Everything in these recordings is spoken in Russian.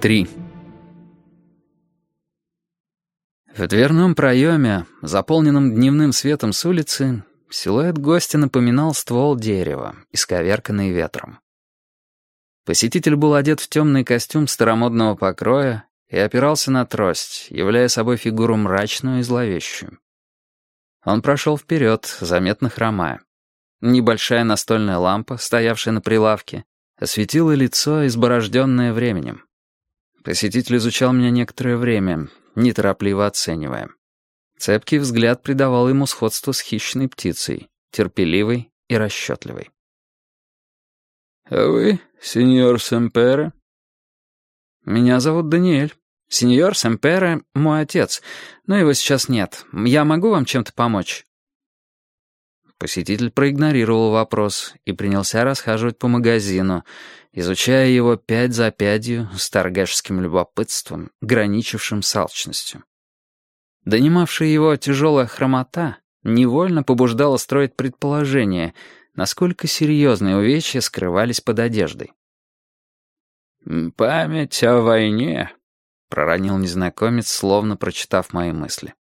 3. В дверном проеме, заполненном дневным светом с улицы, силуэт гостя напоминал ствол дерева, исковерканный ветром. Посетитель был одет в темный костюм старомодного покроя и опирался на трость, являя собой фигуру мрачную и зловещую. Он прошел вперед, заметно хромая. Небольшая настольная лампа, стоявшая на прилавке, осветила лицо, изборожденное временем. Посетитель изучал меня некоторое время, неторопливо оценивая. Цепкий взгляд придавал ему сходство с хищной птицей, терпеливой и расчетливой. «А вы, сеньор Семпере?» «Меня зовут Даниэль. Сеньор Семпере — мой отец, но его сейчас нет. Я могу вам чем-то помочь?» Посетитель проигнорировал вопрос и принялся расхаживать по магазину, изучая его пядь за пядью с торгашским любопытством, граничившим с алчностью. Донимавшая его тяжелая хромота невольно побуждала строить предположение, насколько серьезные увечья скрывались под одеждой. «Память о войне», — проронил незнакомец, словно прочитав мои мысли.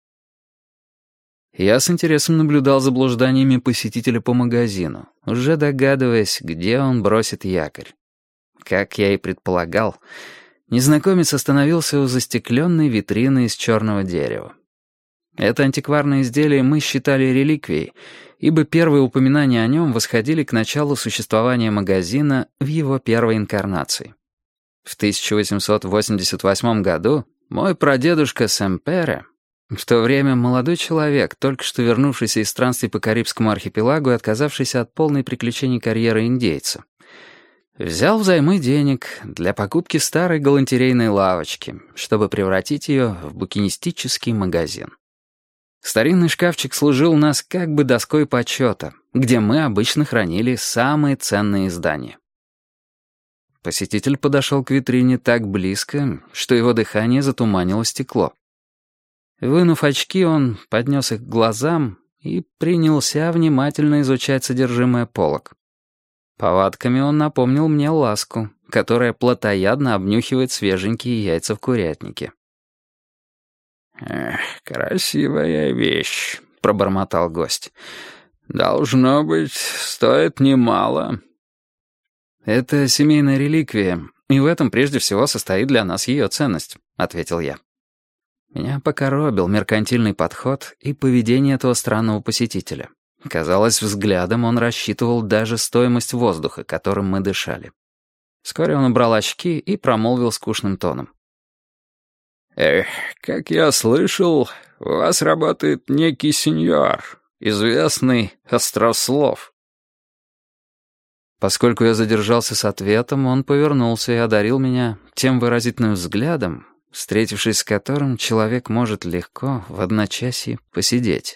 Я с интересом наблюдал за блужданиями посетителя по магазину, уже догадываясь, где он бросит якорь. Как я и предполагал, незнакомец остановился у застекленной витрины из черного дерева. Это антикварное изделие мы считали реликвией, ибо первые упоминания о нем восходили к началу существования магазина в его первой инкарнации. В 1888 году мой прадедушка Семпере, в то время молодой человек, только что вернувшийся из странствий по Карибскому архипелагу и отказавшийся от полной приключений карьеры индейца, взял взаймы денег для покупки старой галантерейной лавочки, чтобы превратить ее в букинистический магазин. Старинный шкафчик служил у нас как бы доской почета, где мы обычно хранили самые ценные издания. Посетитель подошел к витрине так близко, что его дыхание затуманило стекло. Вынув очки, он поднес их к глазам и принялся внимательно изучать содержимое полок. Повадками он напомнил мне ласку, которая плотоядно обнюхивает свеженькие яйца в курятнике. «Красивая вещь», — пробормотал гость. «Должно быть, стоит немало». «Это семейная реликвия, и в этом прежде всего состоит для нас ее ценность», — ответил я. Меня покоробил меркантильный подход и поведение этого странного посетителя. Казалось, взглядом он рассчитывал даже стоимость воздуха, которым мы дышали. Вскоре он убрал очки и промолвил скучным тоном. Как я слышал, у вас работает некий сеньор, известный острослов». Поскольку я задержался с ответом, он повернулся и одарил меня тем выразительным взглядом, встретившись с которым человек может легко в одночасье посидеть.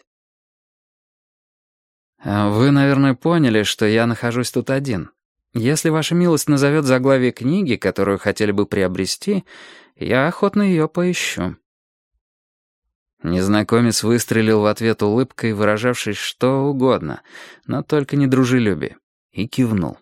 «Вы, наверное, поняли, что я нахожусь тут один. Если ваша милость назовет заглавие книги, которую хотели бы приобрести, я охотно ее поищу». Незнакомец выстрелил в ответ улыбкой, выражавшей что угодно, но только не дружелюбие, и кивнул.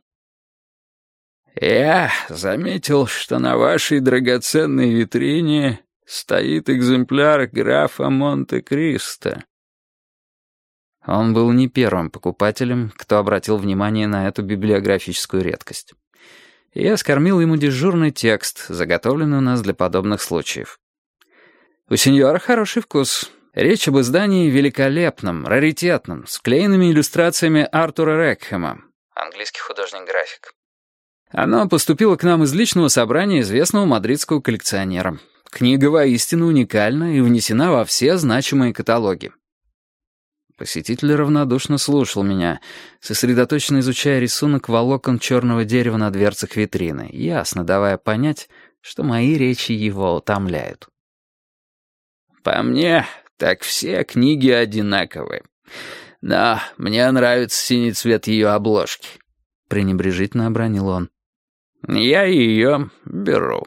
«Я заметил, что на вашей драгоценной витрине стоит экземпляр графа Монте-Кристо». Он был не первым покупателем, кто обратил внимание на эту библиографическую редкость. Я скормил ему дежурный текст, заготовленный у нас для подобных случаев. «У сеньора хороший вкус. Речь об издании великолепном, раритетном, с вклеенными иллюстрациями Артура Рекхэма, английский художник-график. Оно поступило к нам из личного собрания известного мадридского коллекционера. Книга воистину уникальна и внесена во все значимые каталоги». Посетитель равнодушно слушал меня, сосредоточенно изучая рисунок волокон черного дерева на дверцах витрины, ясно давая понять, что мои речи его утомляют. «По мне, так все книги одинаковые. Но мне нравится синий цвет ее обложки», — пренебрежительно обронил он. «Я ее беру».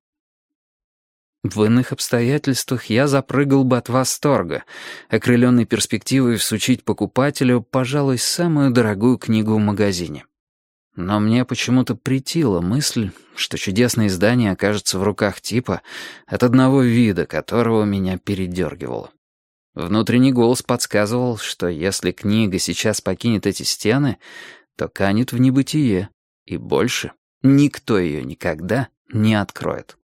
В иных обстоятельствах я запрыгал бы от восторга, окрыленный перспективой всучить покупателю, пожалуй, самую дорогую книгу в магазине. Но мне почему-то претила мысль, что чудесное издание окажется в руках типа, от одного вида которого меня передергивало. Внутренний голос подсказывал, что если книга сейчас покинет эти стены, то канет в небытие, и больше никто ее никогда не откроет.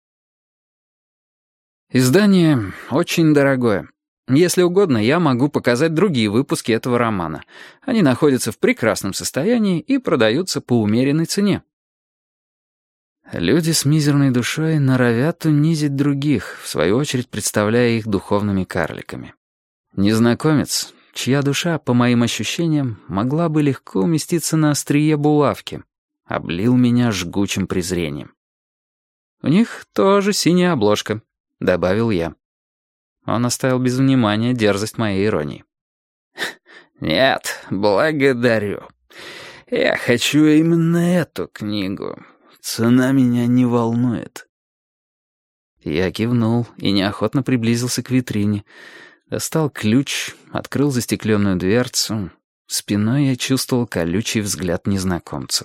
Издание очень дорогое. Если угодно, я могу показать другие выпуски этого романа. Они находятся в прекрасном состоянии и продаются по умеренной цене. Люди с мизерной душой норовят унизить других, в свою очередь представляя их духовными карликами. Незнакомец, чья душа, по моим ощущениям, могла бы легко уместиться на острие булавки, облил меня жгучим презрением. «У них тоже синяя обложка», — добавил я. Он оставил без внимания дерзость моей иронии. «Нет, благодарю. Я хочу именно эту книгу. Цена меня не волнует». Я кивнул и неохотно приблизился к витрине. Достал ключ, открыл застекленную дверцу. Спиной я чувствовал колючий взгляд незнакомца.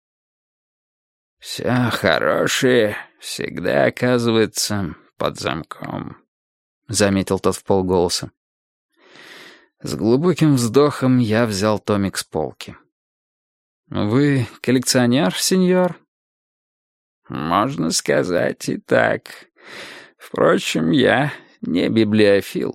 «Все хорошее всегда оказывается под замком», — заметил тот вполголоса. С глубоким вздохом я взял томик с полки. «Вы коллекционер, сеньор?» «Можно сказать и так. Впрочем, я не библиофил».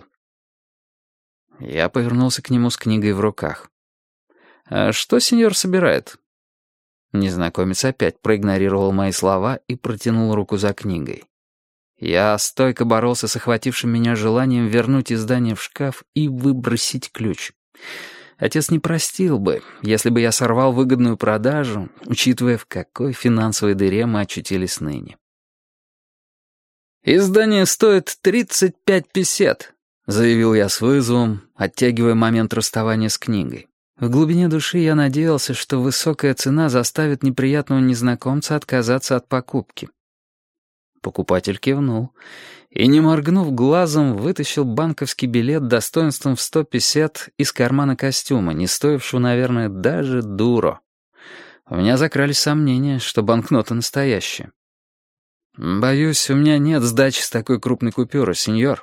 Я повернулся к нему с книгой в руках. «А что сеньор собирает?» Незнакомец опять проигнорировал мои слова и протянул руку за книгой. Я стойко боролся с охватившим меня желанием вернуть издание в шкаф и выбросить ключ. Отец не простил бы, если бы я сорвал выгодную продажу, учитывая, в какой финансовой дыре мы очутились ныне. «Издание стоит 35 песет», — заявил я с вызовом, оттягивая момент расставания с книгой. В глубине души я надеялся, что высокая цена заставит неприятного незнакомца отказаться от покупки. Покупатель кивнул и, не моргнув глазом, вытащил банковский билет достоинством в 100 песет из кармана костюма, не стоившего, наверное, даже дуро. У меня закрались сомнения, что банкнота настоящая. «Боюсь, у меня нет сдачи с такой крупной купюры, сеньор».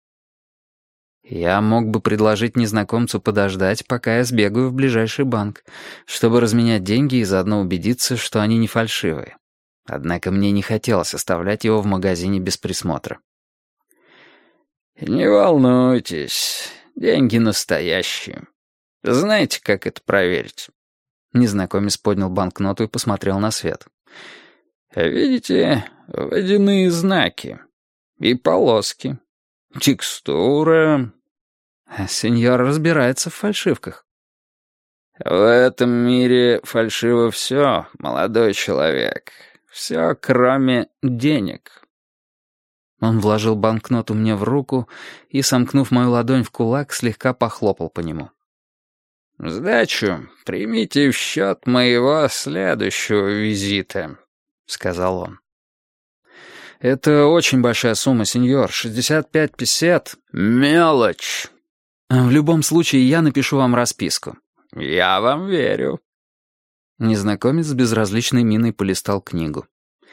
Я мог бы предложить незнакомцу подождать, пока я сбегаю в ближайший банк, чтобы разменять деньги и заодно убедиться, что они не фальшивые. Однако мне не хотелось оставлять его в магазине без присмотра. «Не волнуйтесь, деньги настоящие. Знаете, как это проверить?» Незнакомец поднял банкноту и посмотрел на свет. «Видите, водяные знаки и полоски, текстура...» Сеньор разбирается в фальшивках. «В этом мире фальшиво все, молодой человек. Все, кроме денег». Он вложил банкноту мне в руку и, сомкнув мою ладонь в кулак, слегка похлопал по нему. «Сдачу примите в счет моего следующего визита», — сказал он. «Это очень большая сумма, сеньор. 65 песет. Мелочь. В любом случае, я напишу вам расписку». «Я вам верю». Незнакомец с безразличной миной полистал книгу.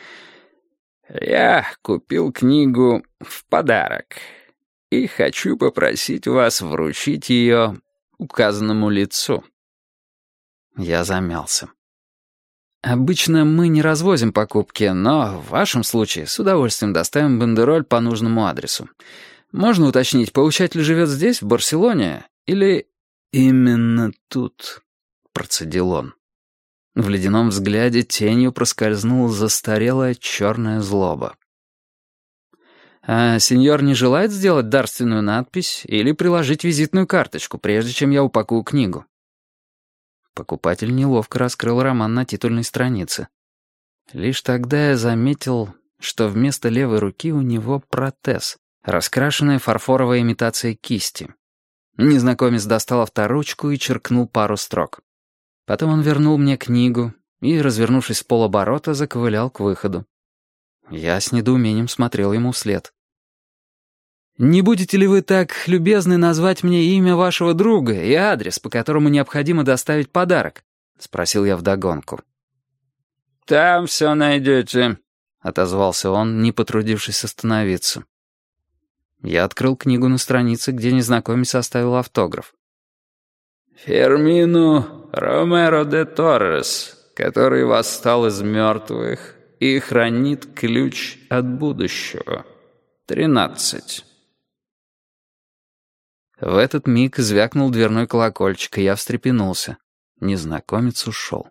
«Я купил книгу в подарок и хочу попросить вас вручить ее указанному лицу». Я замялся. «Обычно мы не развозим покупки, но в вашем случае с удовольствием доставим бандероль по нужному адресу. Можно уточнить, получатель живет здесь, в Барселоне, или...» «Именно тут», — процедил он. В ледяном взгляде тенью проскользнула застарелая черная злоба. «А сеньор не желает сделать дарственную надпись или приложить визитную карточку, прежде чем я упакую книгу?» Покупатель неловко раскрыл роман на титульной странице. Лишь тогда я заметил, что вместо левой руки у него протез, раскрашенная фарфоровая имитация кисти. Незнакомец достал авторучку и черкнул пару строк. Потом он вернул мне книгу и, развернувшись в полоборота, заковылял к выходу. Я с недоумением смотрел ему вслед. «Не будете ли вы так любезны назвать мне имя вашего друга и адрес, по которому необходимо доставить подарок?» — спросил я вдогонку. там все найдете», — отозвался он, не потрудившись остановиться. Я открыл книгу на странице, где незнакомец оставил автограф. «Фермину Ромеро де Торрес, который восстал из мертвых и хранит ключ от будущего. 13». В этот миг звякнул дверной колокольчик, и я встрепенулся. Незнакомец ушел.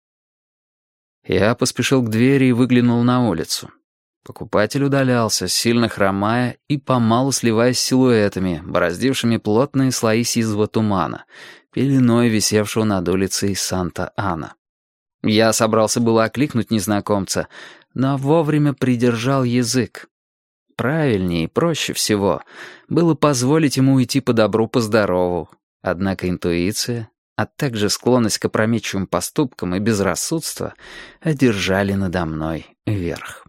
Я поспешил к двери и выглянул на улицу. Покупатель удалялся, сильно хромая и помалу сливаясь с силуэтами, бороздившими плотные слои сизого тумана, пеленой висевшего над улицей Санта-Ана. Я собрался было окликнуть незнакомца, но вовремя придержал язык. Правильнее и проще всего было позволить ему уйти по добру, по здорову. Однако интуиция, а также склонность к опрометчивым поступкам и безрассудство одержали надо мной верх.